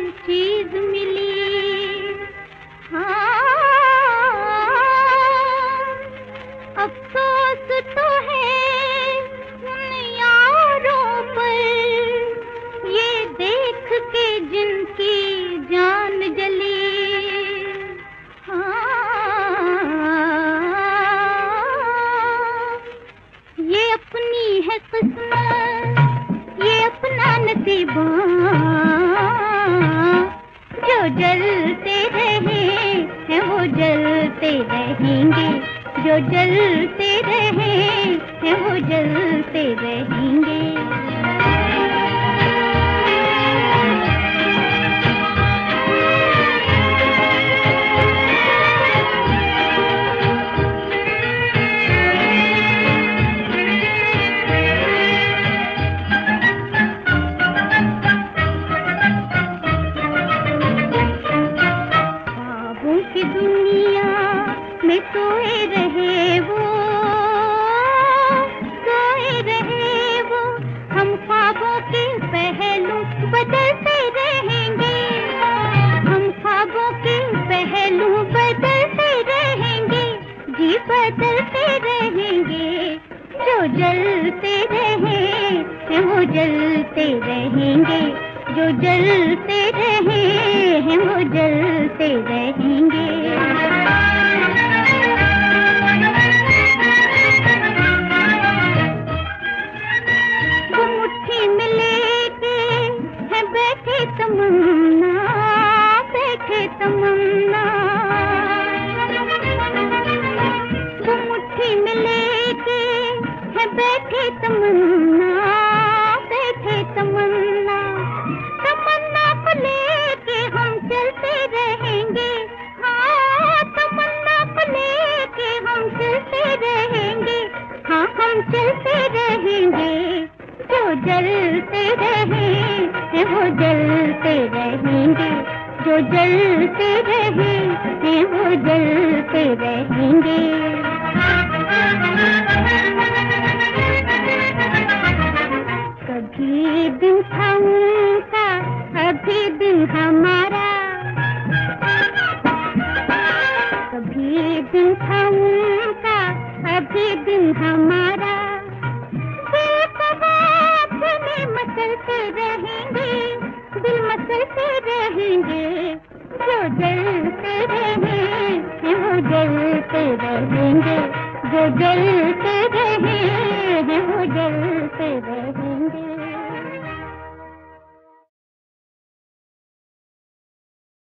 चीज मिली। हाँ, अफसोस तो है उन यारों पर ये देख के जिनकी जान जली। हाँ, ये अपनी है किस्मत, ये अपना नसीबा, जो जलते रहे हैं वो जलते रहेंगे, जो जलते रहे हैं वो जलते रहेंगे। की दुनिया में सोए रहे वो, सोए रहे वो, हम ख्वाबों के पहलू बदलते रहेंगे, हम ख्वाबों के पहलू बदलते रहेंगे, जी बदलते रहेंगे। जो जलते रहे हैं वो जलते रहेंगे, जो जलते रहे हैं वो जलते रहेंगे। वो मुट्ठी में लेके है बैठे तमन्ना, बैठे तमन्ना, वो मुट्ठी में लेके है बैठे तमन्ना, बैठे तमन्ना, तमन्ना को लेके हम चलते रहेंगे। हाँ, तमन्ना को लेके हम चलते रहेंगे, हाँ हम चलते रहेंगे। जो जलते रहे हैं वो जलते रहेंगे, जो जलते रहे हैं वो जलते रहेंगे। कभी दिन था उनका, अभी दिन हमारा, कभी दिन था उनका, अभी दिन हमारा। दिल को हाथ में मसलते रहेंगे, दिल मसलते रहेंगे। जो जलते रहे हैं वो जलते रहेंगे, जो जलते रहे हैं वो जलते रहेंगे।